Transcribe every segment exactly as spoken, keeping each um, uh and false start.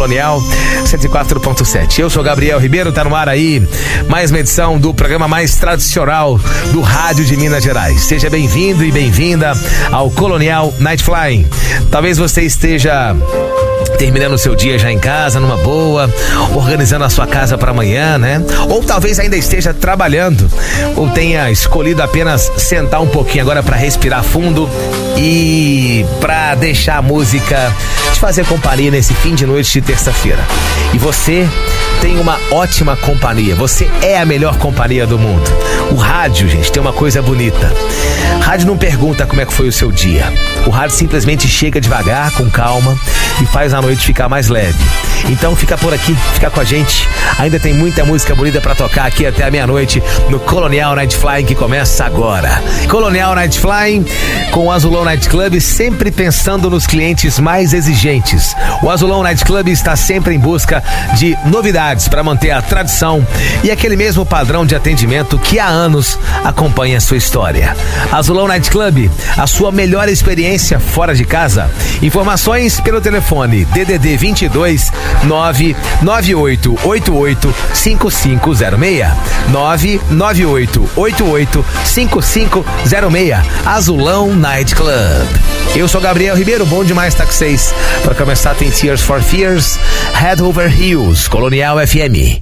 Colonial cento e quatro ponto sete. Eu sou Gabriel Ribeiro, tá no ar aí mais uma edição do programa mais tradicional do rádio de Minas Gerais. Seja bem-vindo e bem-vinda ao Colonial Night Flying. Talvez você esteja terminando o seu dia já em casa, numa boa, organizando a sua casa para amanhã, né? Ou talvez ainda esteja trabalhando, ou tenha escolhido apenas sentar um pouquinho agora para respirar fundo e para deixar a música te fazer companhia nesse fim de noite de terça-feira. E você tem uma ótima companhia, você é a melhor companhia do mundo. O rádio, gente, tem uma coisa bonita. Rádio não pergunta como é que foi o seu dia. O rádio simplesmente chega devagar, com calma, e faz a noite ficar mais leve. Então fica por aqui, fica com a gente. Ainda tem muita música bonita pra tocar aqui até a meia-noite no Colonial Night Flying, que começa agora. Colonial Night Flying com o Azulão Night Club, sempre pensando nos clientes mais exigentes. O Azulão Night Club está sempre em busca de novidades para manter a tradição e aquele mesmo padrão de atendimento que há anos acompanha a sua história. Azulão Night Club, a sua melhor experiência fora de casa. Informações pelo telefone D D D vinte e dois nove nove oito oito oito cinco cinco zero seis nove nove oito oito oito cinco cinco zero seis. Azulão Night Club. Eu sou Gabriel Ribeiro, bom demais estar com vocês. Para começar tem Tears for Fears, Head Over Heels, Colonial F M.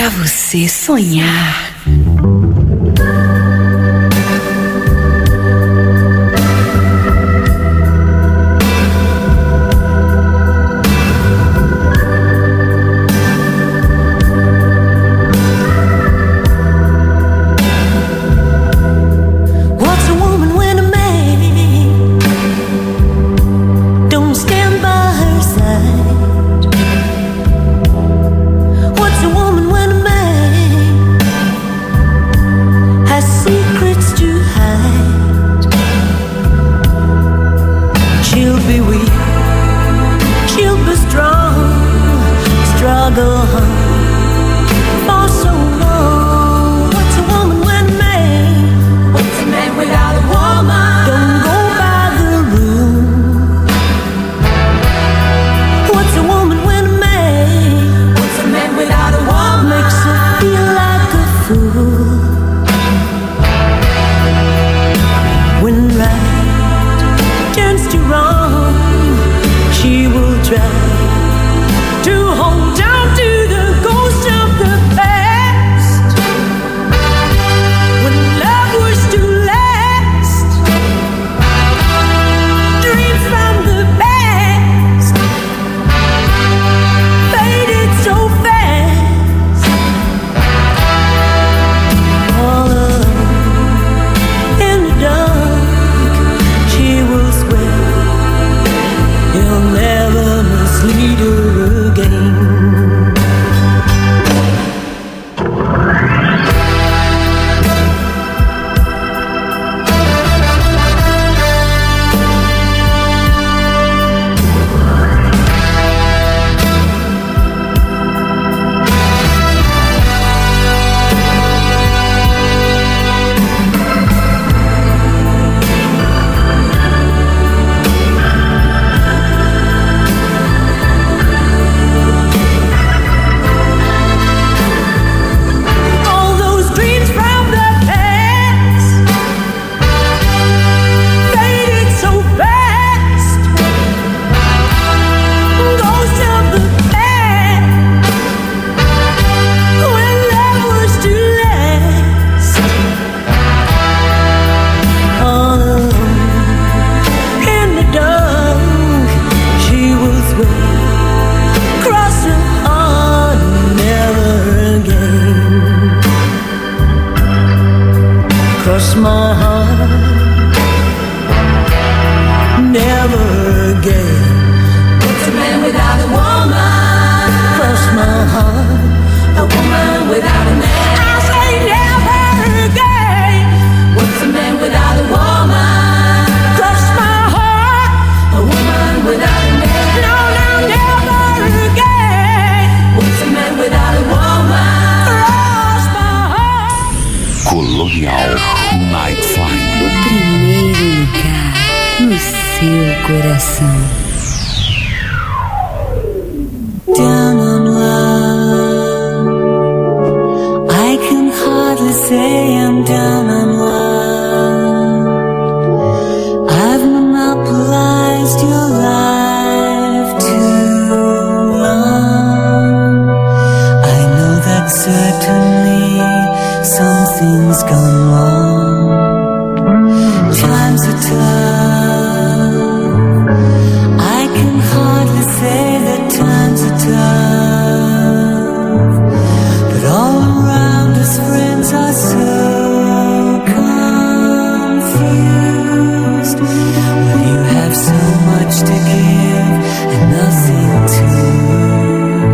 pra você sonhar.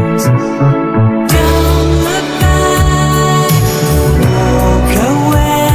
Away.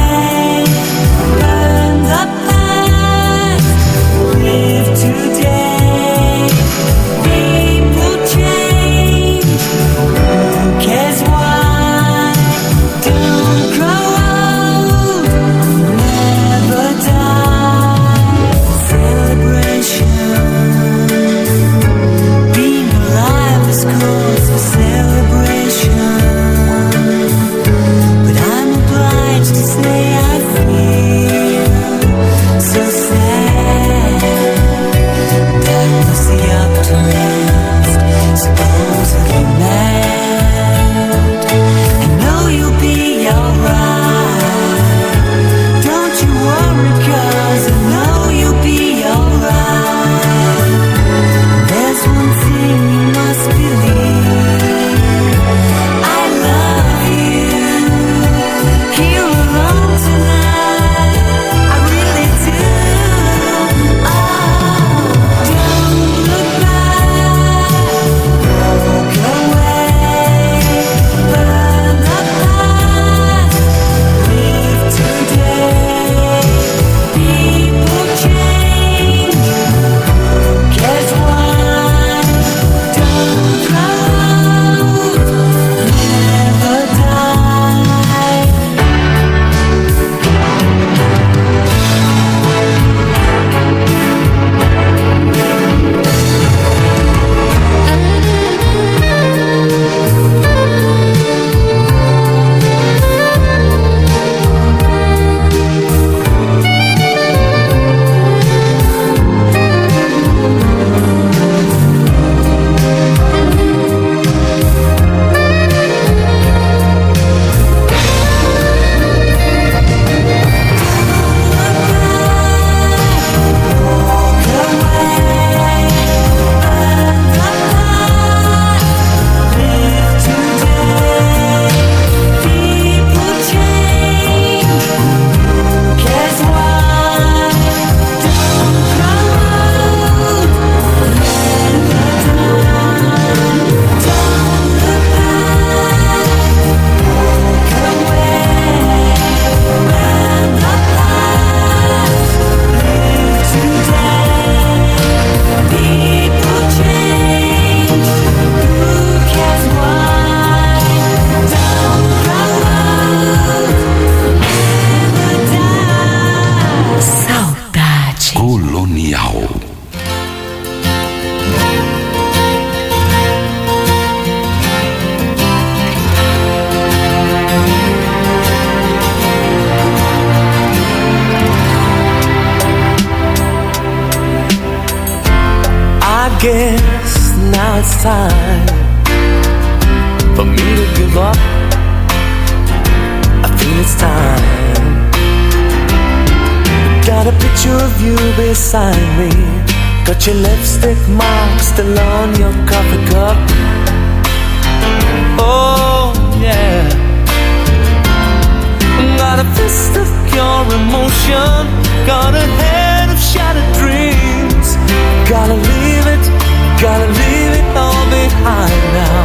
guess now it's time for me to give up. I feel it's time. Got a picture of you beside me. Got your lipstick mark still on your coffee cup. Oh yeah. Got a fist of pure emotion. Got a head of shattered dreams. Gotta leave it, gotta leave it all behind now.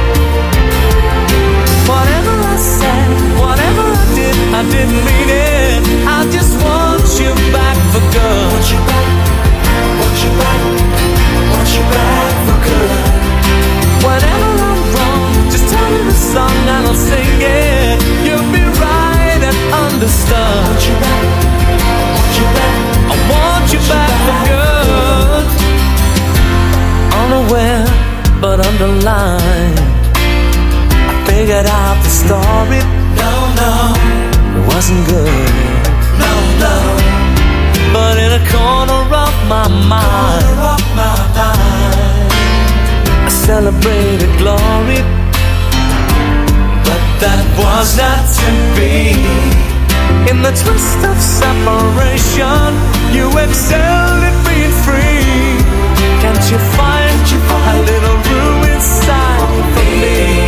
Whatever I said, whatever I did, I didn't mean it. I just want you back for good. Want you back, want you back, want you back for good. Whenever I'm wrong, just tell me the song and I'll sing it. You'll be right and understood. Want you back, want you back, I want you back for good. Unaware but underlined, I figured out the story. No, no, it wasn't good. No, no, but in a corner of my mind, corner of my mind, I celebrated glory. But that was not to be. In the twist of separation, you excelled at being free. Can't you find a little room inside for me?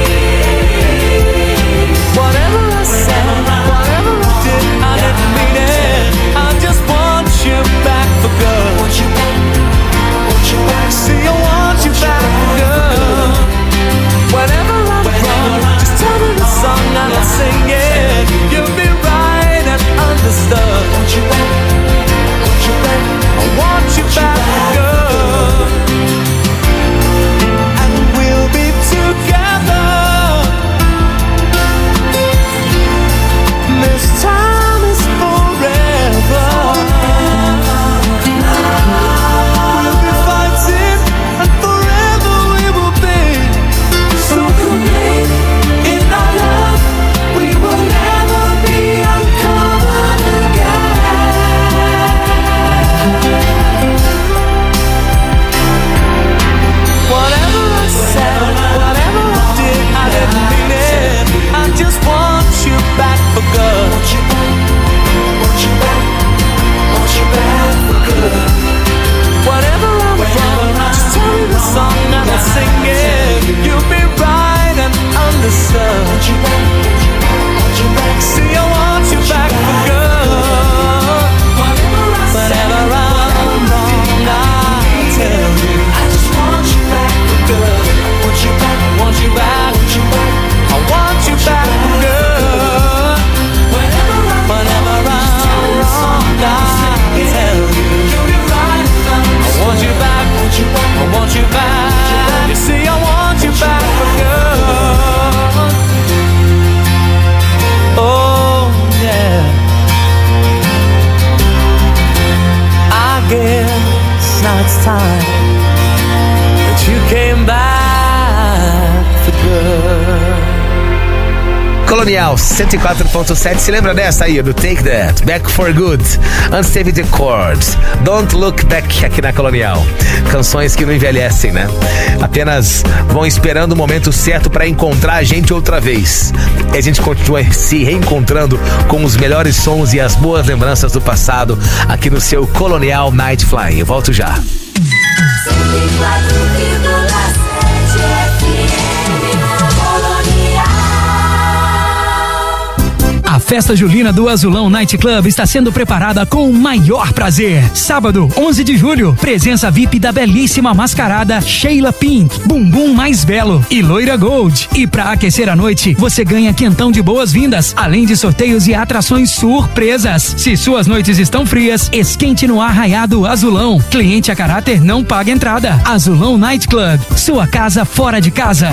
Whatever I said, whatever I did, I didn't mean it. I just want you back for good. Want you back, want you back. See, I want you back for good. Whenever I'm wrong, just tell me the song and I'll sing it. You'll be right and understood. Want you back, want you back. I want you back for good. And we'll be together. This time is forever. We'll be fighting and forever we will be. So complete in our love, we will never be uncovered again. Whatever I said, whatever I did, I didn't mean it. I just want you back for good. Want you back, want you back, want you back for good. Whatever I'm wrong, just tell me the song and I'll sing it. You'll be right and understood. Want you back, want you back. See, I want you back for good. Whatever I'm wrong, I'll tell you. I just want you back for good. Want you back, want you back, want you back. I want you back for good. Whenever I'm wrong, I'll tell you. I want you back, I want you back. You see, I want you back for good. Oh yeah. I guess now it's time that you came back for good. Colonial cento e quatro ponto sete, se lembra dessa aí, do Take That, Back for Good. Antes teve The Chords, Don't Look Back, aqui na Colonial. Canções que não envelhecem, né? Apenas vão esperando o momento certo para encontrar a gente outra vez. E a gente continua se reencontrando com os melhores sons e as boas lembranças do passado aqui no seu Colonial Night Flying. Eu volto já. A festa julina do Azulão Night Club está sendo preparada com o maior prazer. Sábado, onze de julho, presença V I P da belíssima mascarada Sheila Pink, Bumbum Mais Belo e Loira Gold. E pra aquecer a noite, você ganha quentão de boas-vindas, além de sorteios e atrações surpresas. Se suas noites estão frias, esquente no Arraiado Azulão. Cliente a caráter não paga entrada. Azulão Night Club, sua casa fora de casa.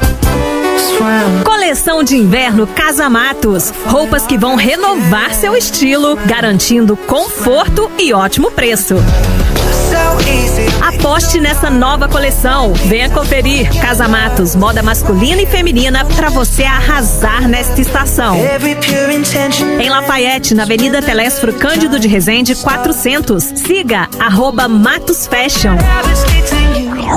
Coleção de inverno Casa Matos. Roupas que vão renovar seu estilo, garantindo conforto e ótimo preço. Aposte nessa nova coleção. Venha conferir. Casa Matos, moda masculina e feminina para você arrasar nesta estação. Em Lafayette, na Avenida Telésforo Cândido de Resende quatrocentos. Siga arroba Matos Fashion.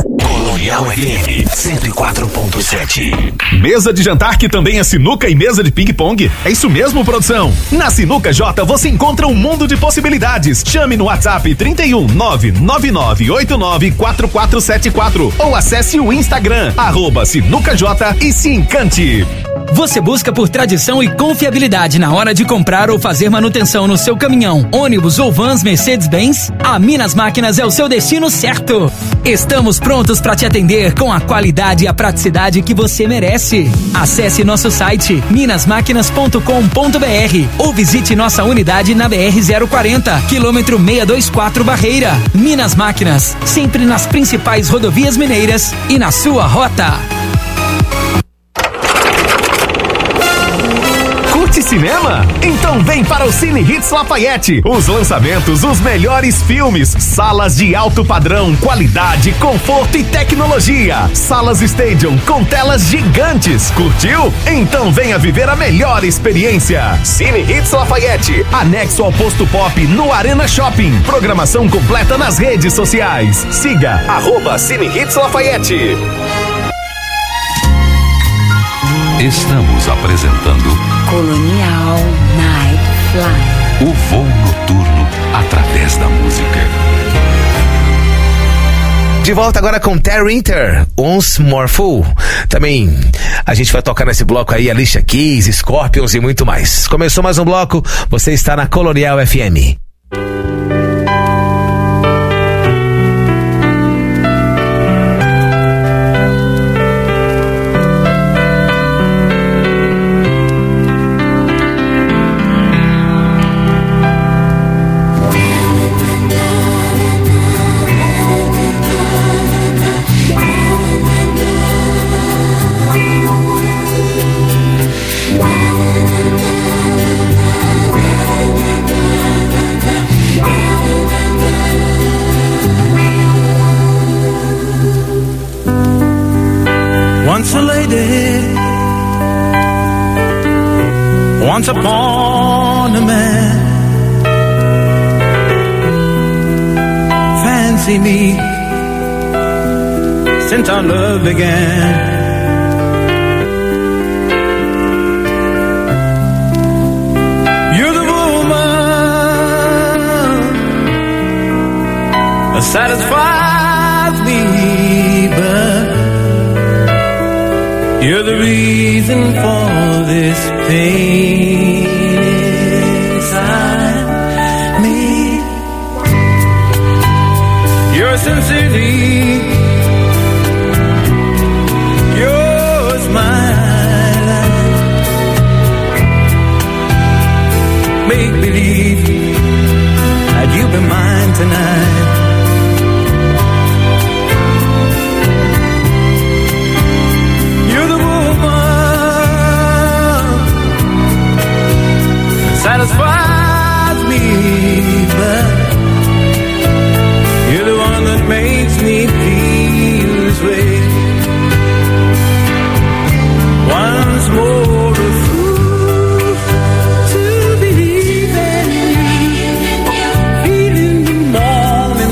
Colonial F M cento e quatro ponto sete. Mesa de jantar que também é sinuca e mesa de ping-pong? É isso mesmo, produção? Na Sinuca J você encontra um mundo de possibilidades. Chame no WhatsApp trinta e um, nove nove nove oito nove quatro quatro sete quatro ou acesse o Instagram, arroba SinucaJ e se encante. Você busca por tradição e confiabilidade na hora de comprar ou fazer manutenção no seu caminhão, ônibus ou vans Mercedes-Benz? A Minas Máquinas é o seu destino certo. Estamos prontos para te atender com a qualidade e a praticidade que você merece. Acesse nosso site minas máquinas ponto com ponto b r ou visite nossa unidade na B R zero quarenta, quilômetro seiscentos e vinte e quatro Barreira. Minas Máquinas, sempre nas principais rodovias mineiras e na sua rota. Curte cinema? Então vem para o Cine Hits Lafayette. Os lançamentos, os melhores filmes, salas de alto padrão, qualidade, conforto e tecnologia. Salas Stadium com telas gigantes. Curtiu? Então venha viver a melhor experiência. Cine Hits Lafayette, anexo ao Posto Pop no Arena Shopping. Programação completa nas redes sociais. Siga arroba Cine Hits Lafayette. Estamos apresentando Colonial Night Fly. o voo noturno através da música. De volta agora com Terry Inter, Once More Fool. Também a gente vai tocar nesse bloco aí Alicia Keys, Scorpions e muito mais. Começou mais um bloco, você está na Colonial F M. Once a lady, once upon a man, fancy me since our love began. You're the woman that satisfies me, but you're the reason for this pain inside me. Your sincerity, your smile, make believe that you'll be mine tonight. Satisfies me, but you're the one that makes me feel this way. Once more a fool to believe in you, feeling the morning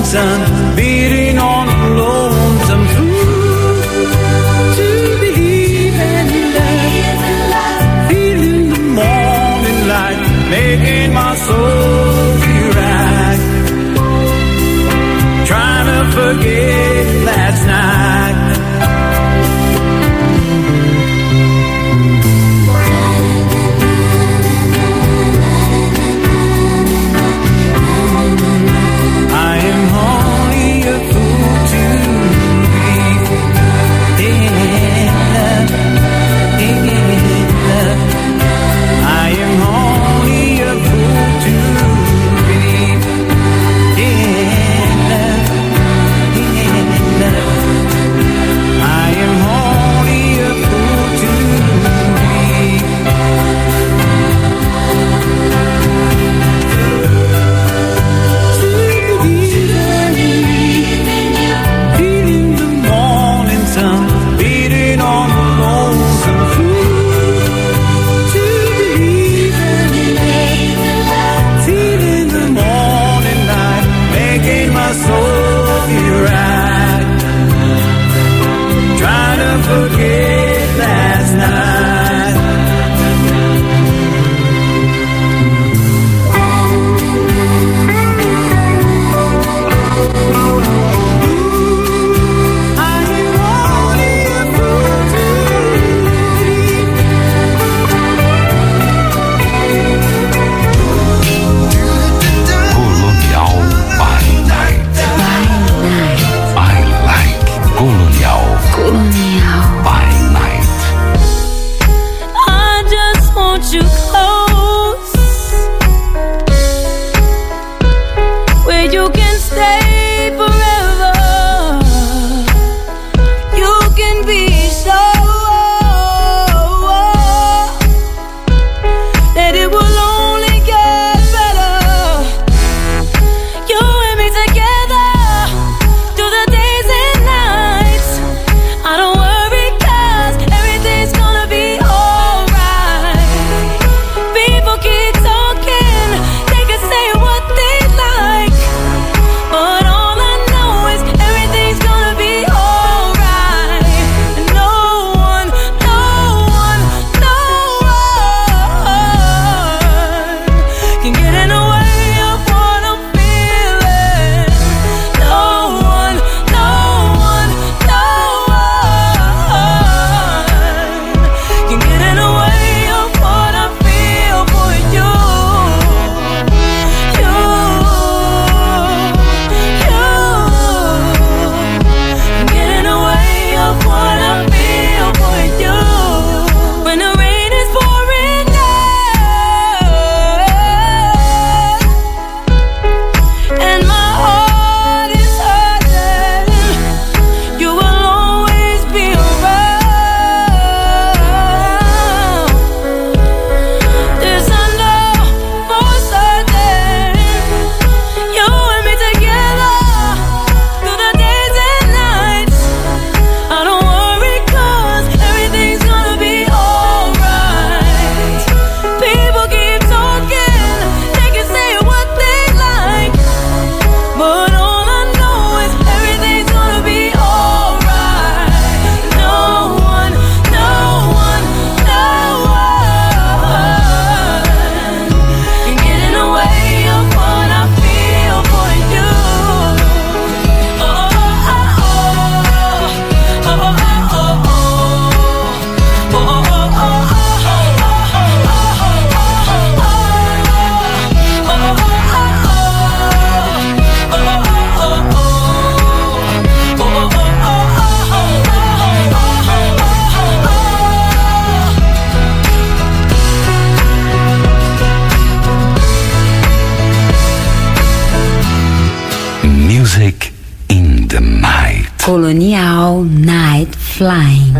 Colonial Night Flying.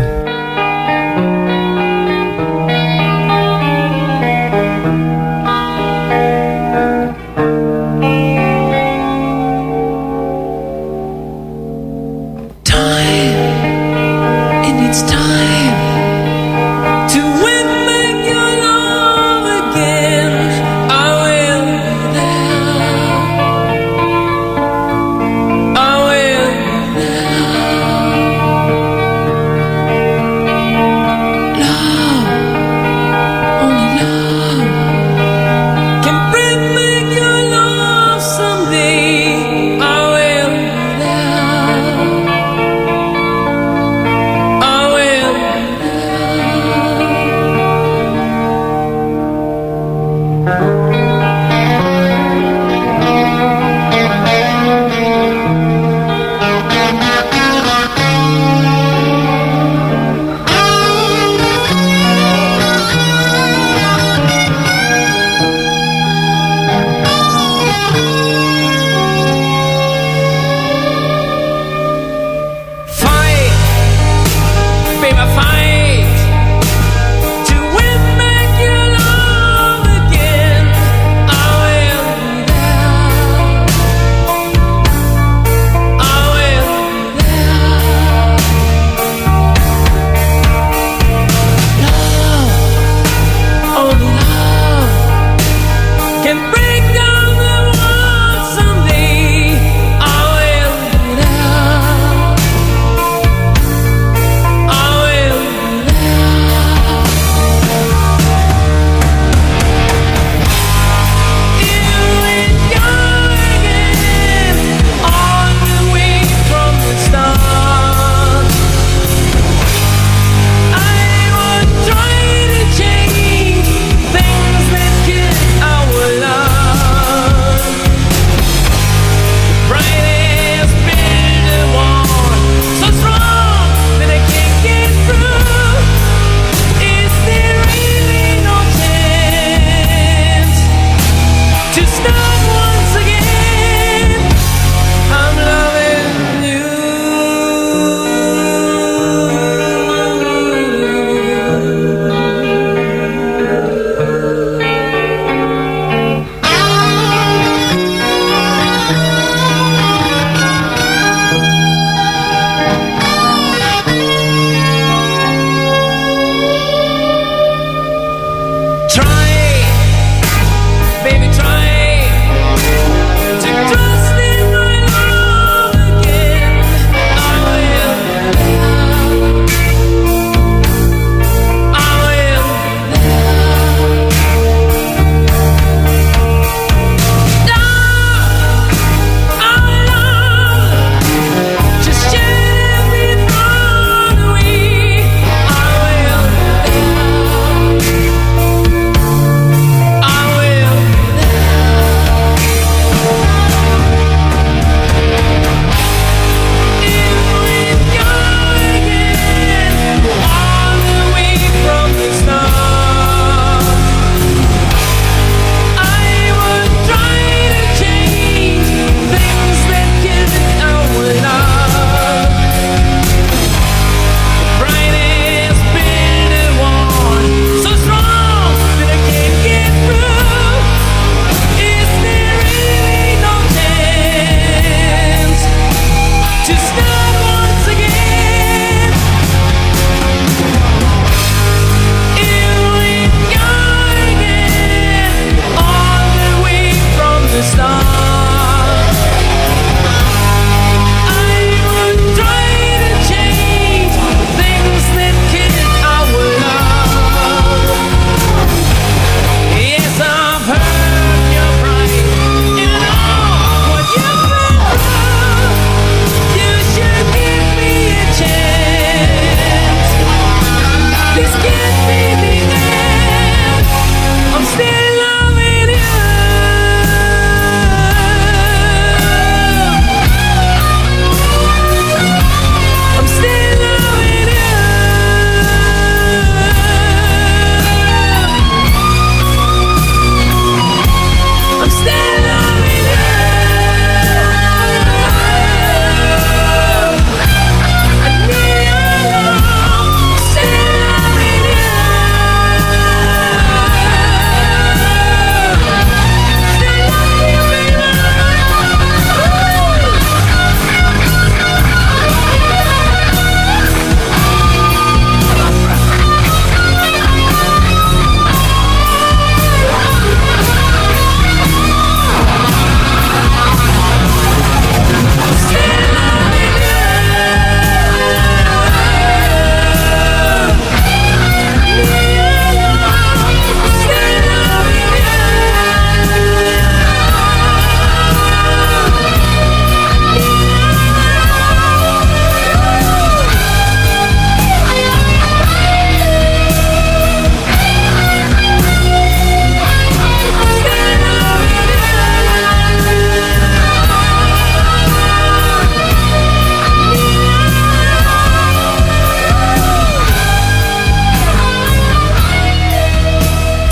I will now.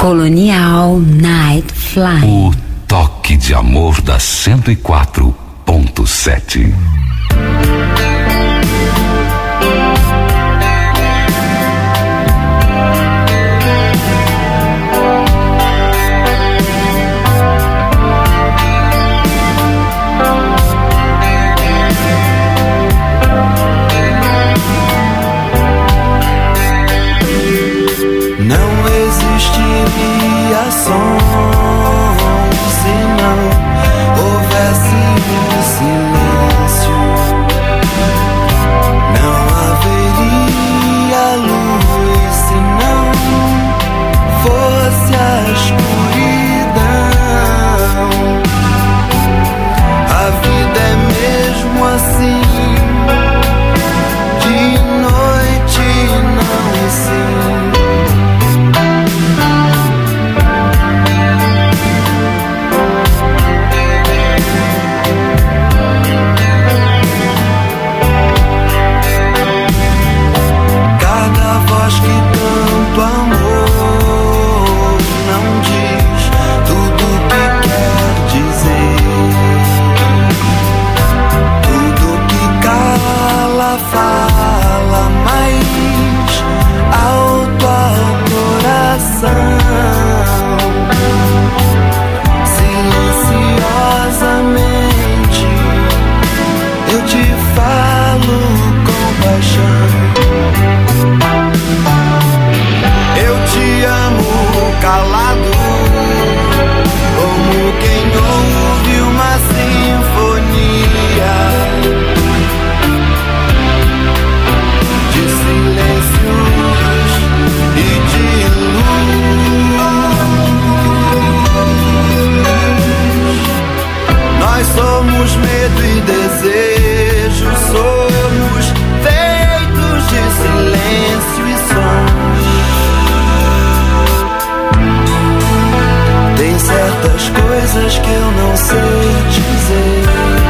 Colonial Night Flying. O toque de amor da cento e quatro ponto sete. Não existiria som se não houvesse um silêncio. Não haveria luz se não fosse a escuridão. A vida é mesmo assim, de noite não e sim. Voz que tanto amor não diz tudo o que quer dizer. Tudo que cala fala mais alto ao coração. Silenciosamente eu te falo com paixão. Eu te amo calado, como quem ouve uma sinfonia de silêncios e de luz. Nós somos medo e desejo, somos feitos de silêncio e sons. Tem certas coisas que eu não sei dizer.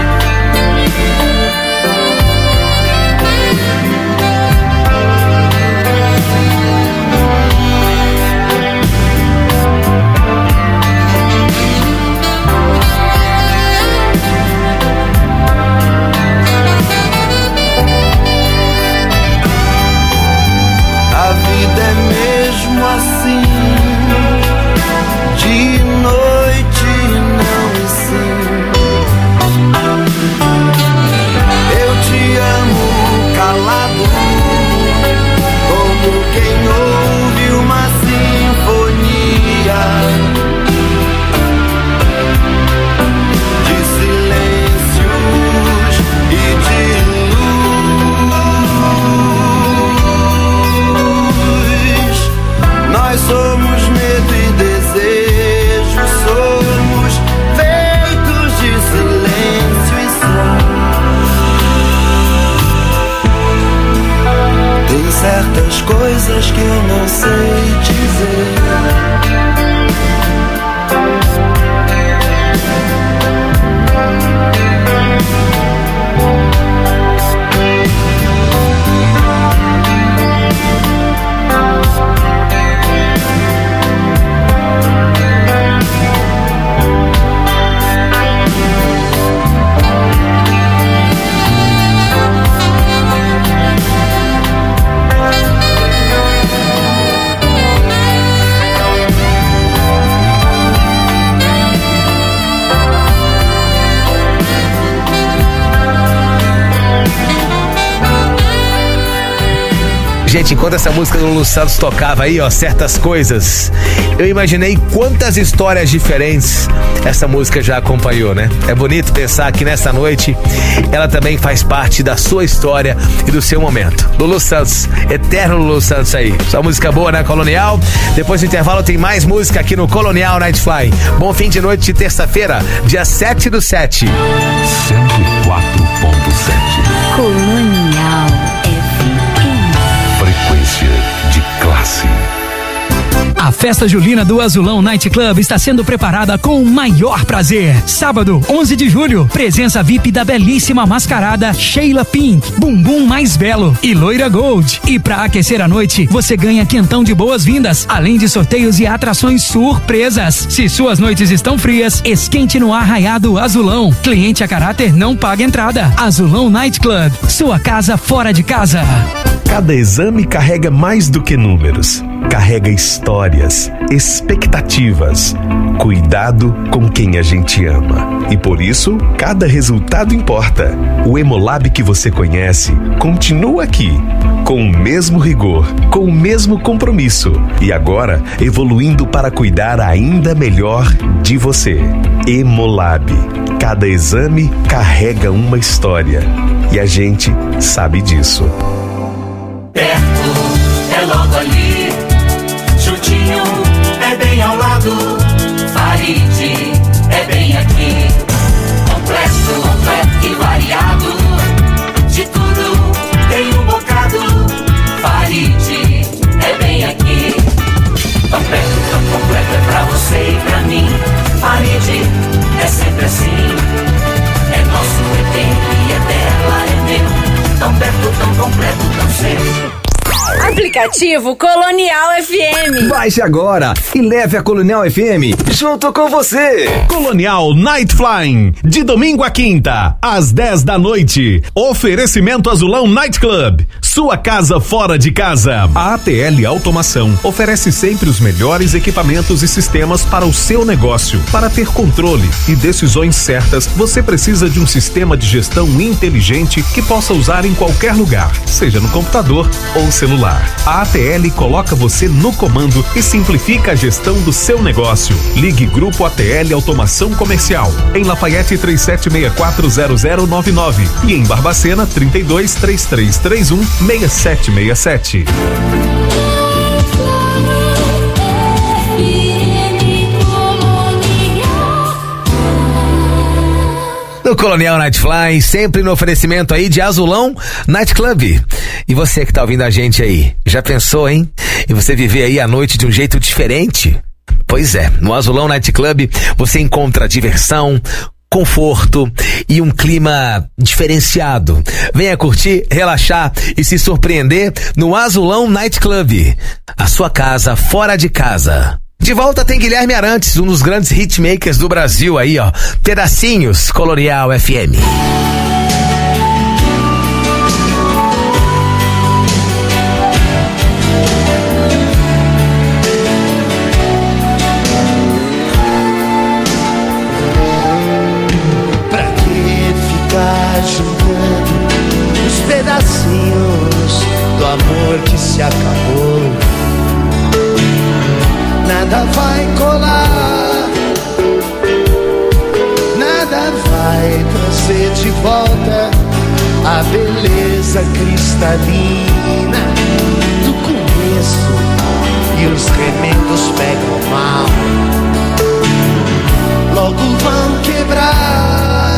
A vida é mesmo assim, de noite não e sim. Eu te amo calado, como quem ouve uma sinfonia de silêncios e de luz. Nós somos medo e desejo, somos feitos de silêncio e som. Tem certas coisas que eu não sei dizer. Gente, enquanto essa música do Lulu Santos tocava aí, ó, certas coisas, eu imaginei quantas histórias diferentes essa música já acompanhou, né? É bonito pensar que nessa noite ela também faz parte da sua história e do seu momento. Lulu Santos, eterno Lulu Santos aí. Só música boa, né, Colonial? Depois do intervalo tem mais música aqui no Colonial Night Fly. Bom fim de noite de terça-feira, dia sete do sete. cento e quatro ponto sete. Colonial F M. Frequência de classe. A festa julina do Azulão Night Club está sendo preparada com o maior prazer. Sábado, onze de julho, presença V I P da belíssima mascarada Sheila Pink, Bumbum Mais Belo e Loira Gold. E pra aquecer a noite, você ganha quentão de boas-vindas, além de sorteios e atrações surpresas. Se suas noites estão frias, esquente no Arraiado Azulão. Cliente a caráter não paga entrada. Azulão Night Club, sua casa fora de casa. Cada exame carrega mais do que números. Carrega histórias, expectativas, cuidado com quem a gente ama. E por isso, cada resultado importa. O Hemolab que você conhece continua aqui, com o mesmo rigor, com o mesmo compromisso. E agora, evoluindo para cuidar ainda melhor de você. Hemolab. Cada exame carrega uma história. E a gente sabe disso. Perto, é logo ali. Juntinho, é bem ao lado. Farid, é bem aqui. Completo, completo e variado. De tudo, tem um bocado. Farid, é bem aqui. Tão perto, tão completo, é pra você e pra mim. Farid, é sempre assim. É nosso, é dele, é dela, é meu. Tão perto, tão completo, tão sempre. Aplicativo Colonial F M. Baixe agora e leve a Colonial F M junto com você. Colonial Night Flying, de domingo a quinta, às dez da noite. Oferecimento Azulão Night Club, sua casa fora de casa. A ATL Automação oferece sempre os melhores equipamentos e sistemas para o seu negócio. Para ter controle e decisões certas, você precisa de um sistema de gestão inteligente que possa usar em qualquer lugar, seja no computador ou celular. A ATL coloca você no comando e simplifica a gestão do seu negócio. Ligue Grupo A T L Automação Comercial, em Lafayette três sete seis quatro zero zero nove nove e em Barbacena trinta e dois, trinta e três trinta e um, seis sete seis sete. No Colonial Night Fly, sempre no oferecimento aí de Azulão Night Club. E você que tá ouvindo a gente aí, já pensou, hein? E você viver aí a noite de um jeito diferente? Pois é, no Azulão Night Club você encontra diversão, conforto e um clima diferenciado. Venha curtir, relaxar e se surpreender no Azulão Night Club, a sua casa fora de casa. De volta tem Guilherme Arantes, um dos grandes hitmakers do Brasil aí, ó. Pedacinhos, Colonial F M. Pra que ficar juntando os pedacinhos do amor que se acabou? Nada vai colar, nada vai trazer de volta a beleza cristalina do começo, e os remendos pegam mal, logo vão quebrar.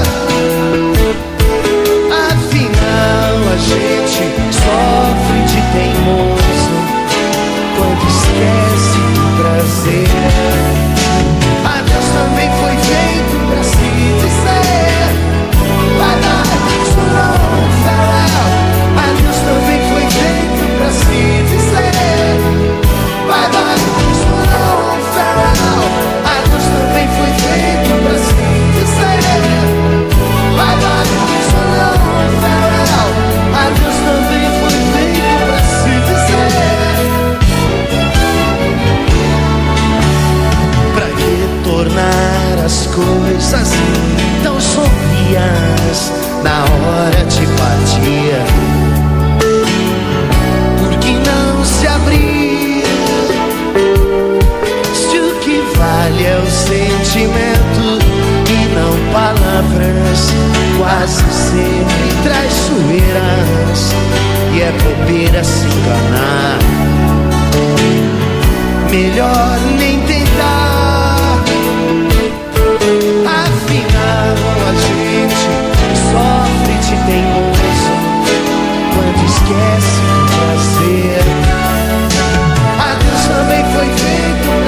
Afinal a gente sofre de teimoso quando esquece prazer. Adeus também foi feito pra se dizer bye bye, so long, farewell. Adeus também foi feito pra se dizer bye bye, so long, farewell. Adeus também foi feito pra se dizer bye bye, so long, farewell. Adeus também foi feito pra se dizer. Tornar as coisas tão sombrias na hora de partir? Por que não se abrir? Se o que vale é o sentimento e não palavras, quase sempre traiçoeiras, e é bobeira se enganar. Melhor nem tentar. Afinal a gente sofre de teimoso quando esquece o prazer. Adeus também foi feito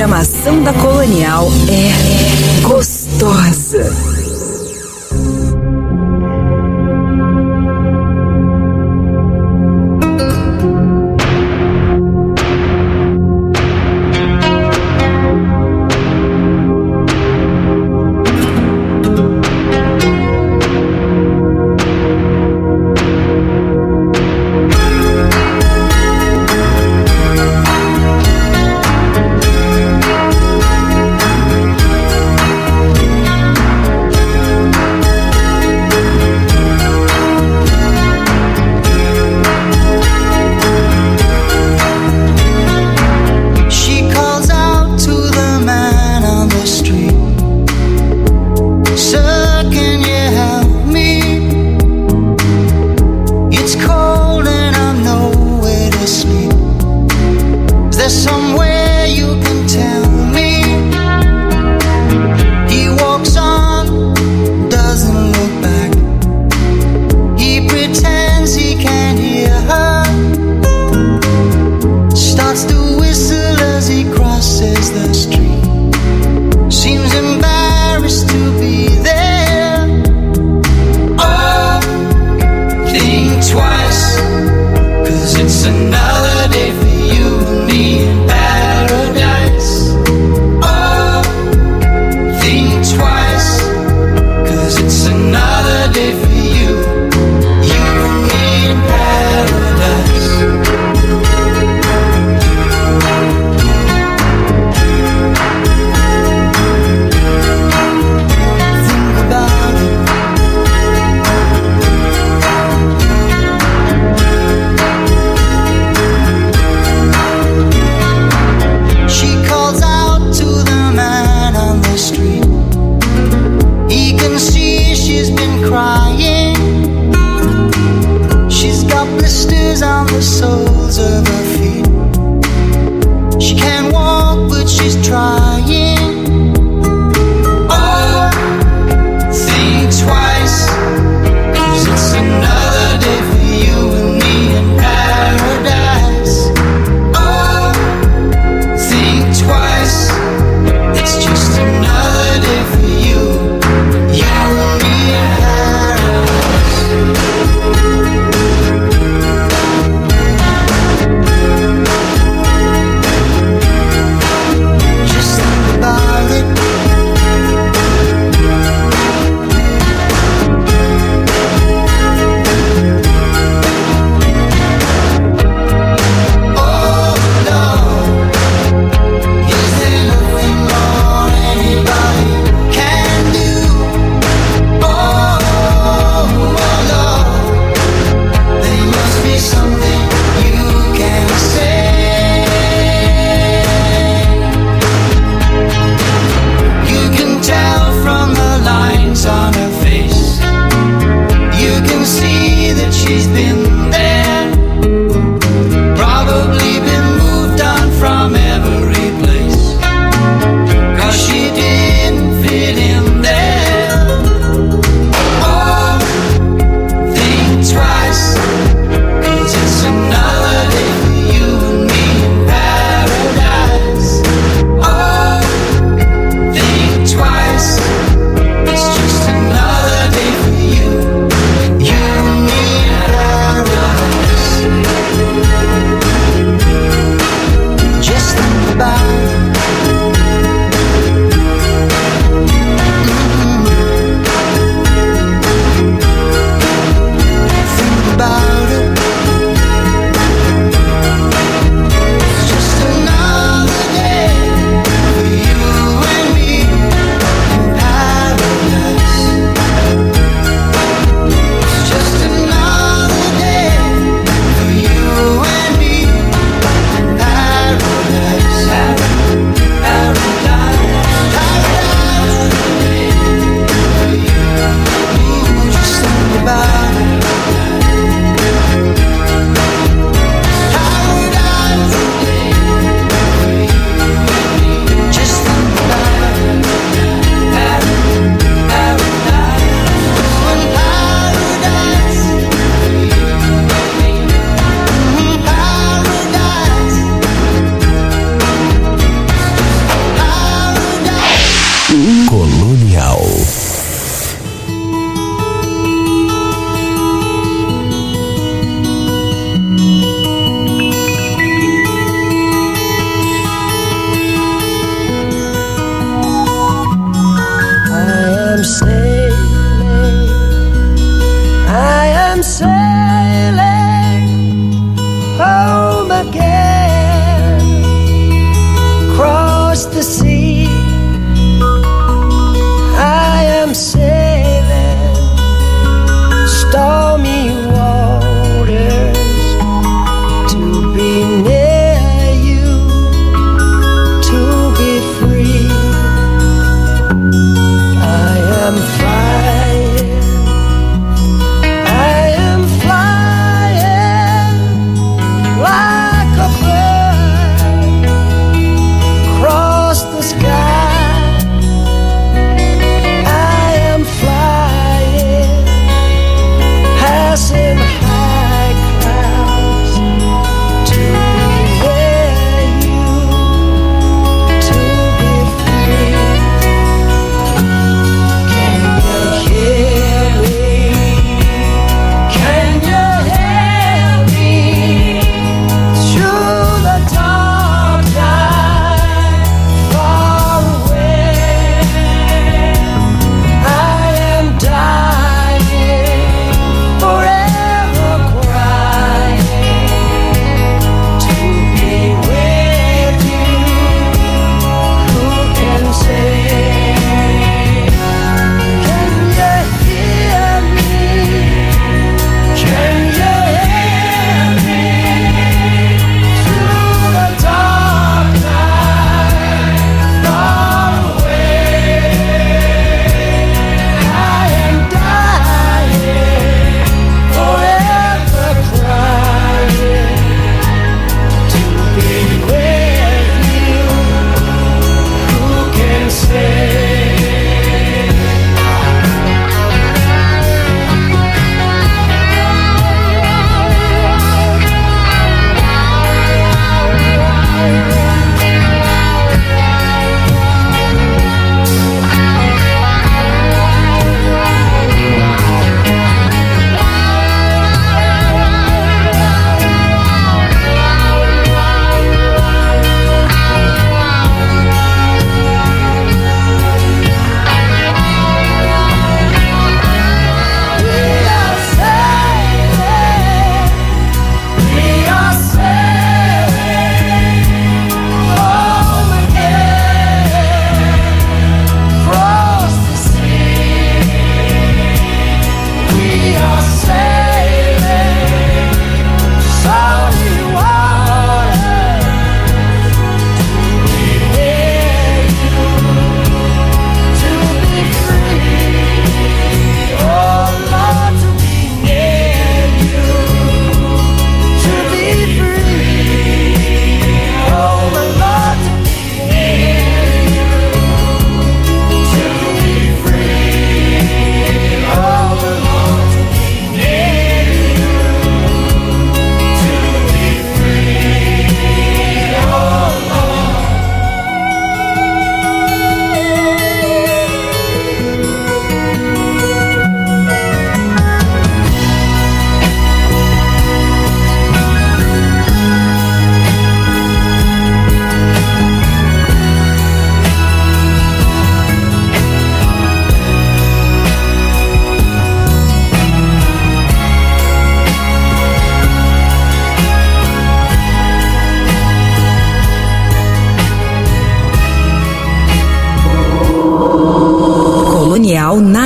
programação da Colonial é gostosa.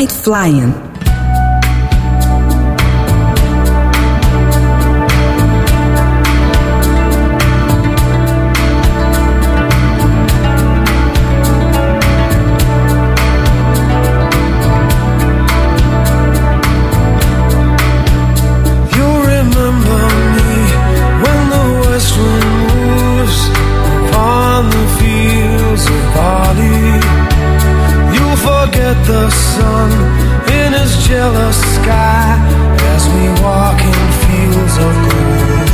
Night Flying. The sun in his jealous sky as we walk in fields of gold.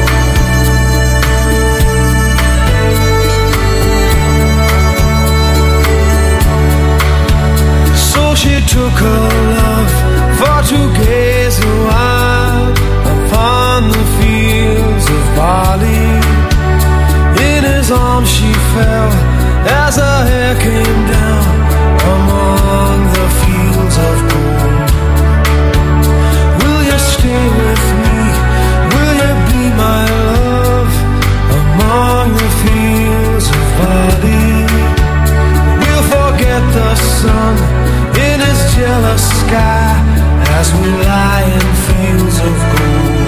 So she took her love for to gaze a while upon the fields of barley. In his arms she fell as her hair came down among the fields of gold. Will you stay with me? Will you be my love among the fields of barley? We'll forget the sun in his jealous sky as we lie in fields of gold.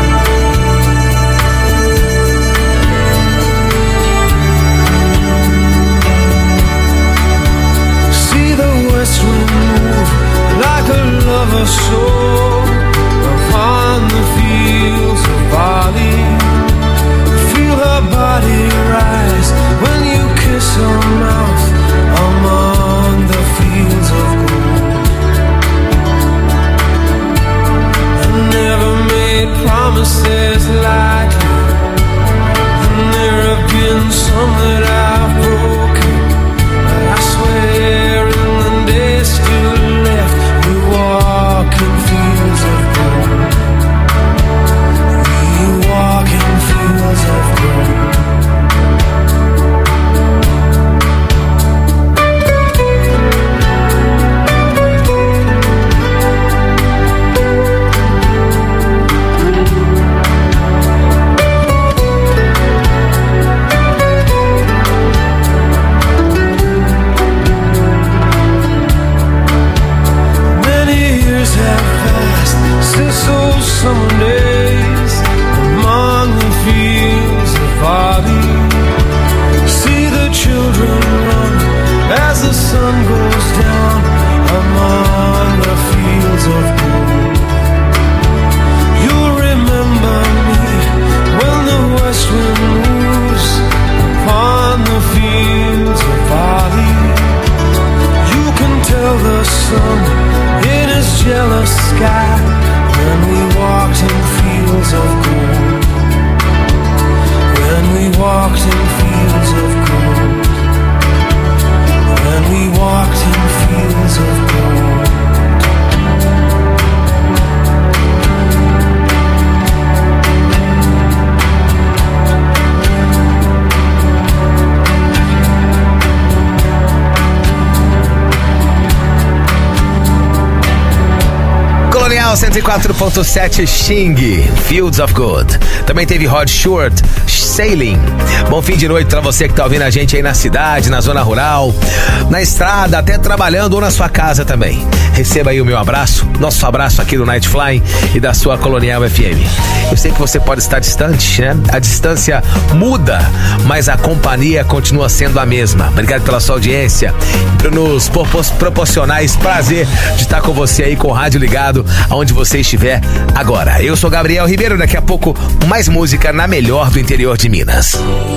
West wind move like a lover's soul upon the fields of barley. Feel her body rise when you kiss her mouth among the fields of gold. I never made promises lightly, and there have been some that I've broken, but I swear days still left, we walk in fields of gold. We walk in fields of gold. Since those summer days among the fields of barley, see the children run as the sun goes down among the fields of gold. You'll remember me when the west wind moves upon the fields of barley. You can tell the sun in his jealous sky when we walked in fields of gold. When we walked in fields of gold. When we walked in fields of gold. Colonial cento e quatro ponto sete Xing, Fields of Gold. Também teve Rod Stewart, Sailing. Bom fim de noite pra você que tá ouvindo a gente aí na cidade, na zona rural, na estrada, até trabalhando ou na sua casa também. Receba aí o meu abraço, nosso abraço aqui do Night Flying e da sua Colonial F M. Eu sei que você pode estar distante, né? A distância muda, mas a companhia continua sendo a mesma. Obrigado pela sua audiência, por nos proporcionar esse prazer de estar com você aí com o rádio ligado aonde você estiver agora. Eu sou Gabriel Ribeiro, daqui a pouco mais música na melhor do interior de Minas.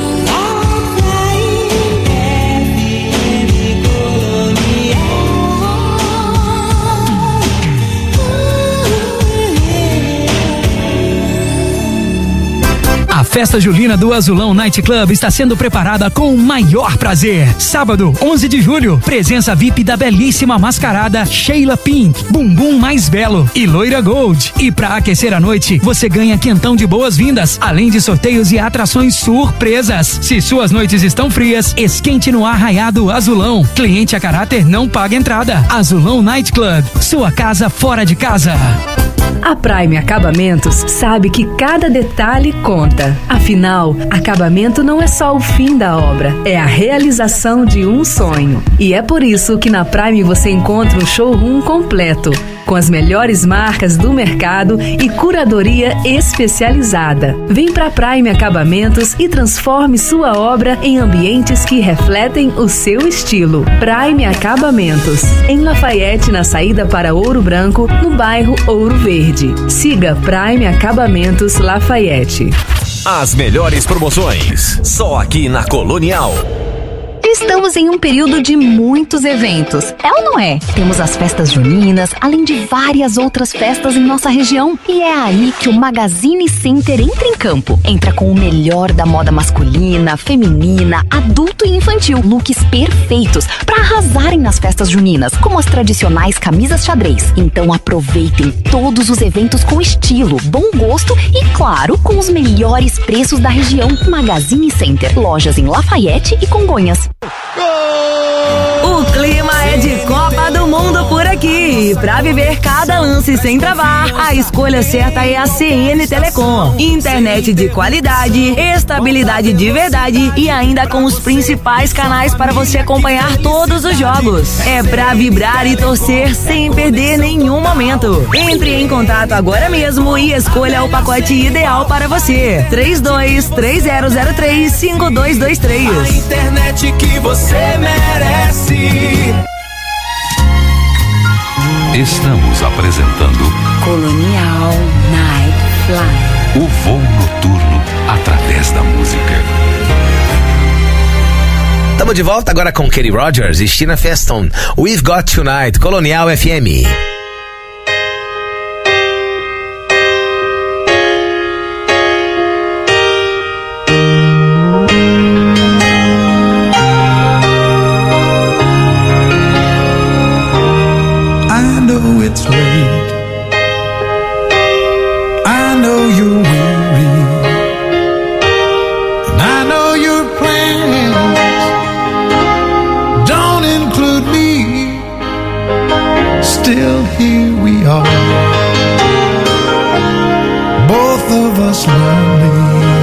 A festa julina do Azulão Night Club está sendo preparada com o maior prazer. Sábado, onze de julho, presença V I P da belíssima mascarada Sheila Pink, Bumbum Mais Belo e Loira Gold. E pra aquecer a noite, você ganha quentão de boas-vindas, além de sorteios e atrações surpresas. Se suas noites estão frias, esquente no Arraiado Azulão. Cliente a caráter não paga entrada. Azulão Night Club, sua casa fora de casa. A Prime Acabamentos sabe que cada detalhe conta. Afinal, acabamento não é só o fim da obra, é a realização de um sonho. E é por isso que na Prime você encontra um showroom completo, com as melhores marcas do mercado e curadoria especializada. Vem pra Prime Acabamentos e transforme sua obra em ambientes que refletem o seu estilo. Prime Acabamentos, em Lafayette, na saída para Ouro Branco, no bairro Ouro Verde. Siga Prime Acabamentos Lafayette. As melhores promoções, só aqui na Colonial. Estamos em um período de muitos eventos, é ou não é? Temos as festas juninas, além de várias outras festas em nossa região. E é aí que o Magazine Center entra em campo. Entra com o melhor da moda masculina, feminina, adulto e infantil. Looks perfeitos para arrasarem nas festas juninas, como as tradicionais camisas xadrez. Então aproveitem todos os eventos com estilo, bom gosto e, claro, com os melhores preços da região. Magazine Center, lojas em Lafayette e Congonhas. O clima é de Copa do Mundo por aqui. Pra viver cada lance sem travar, a escolha certa é a C N Telecom. Internet de qualidade, estabilidade de verdade e ainda com os principais canais para você acompanhar todos os jogos. É pra vibrar e torcer sem perder nenhum momento. Entre em contato agora mesmo e escolha o pacote ideal para você. três dois três zero zero três cinco dois dois três. A internet que você merece. Estamos apresentando Colonial Night Fly. o voo noturno através da música. Estamos de volta agora com Kenny Rogers e Tina Feston. We've Got Tonight, Colonial F M. It's late. I know you're weary, and I know your plans don't include me. Still here we are, both of us lonely.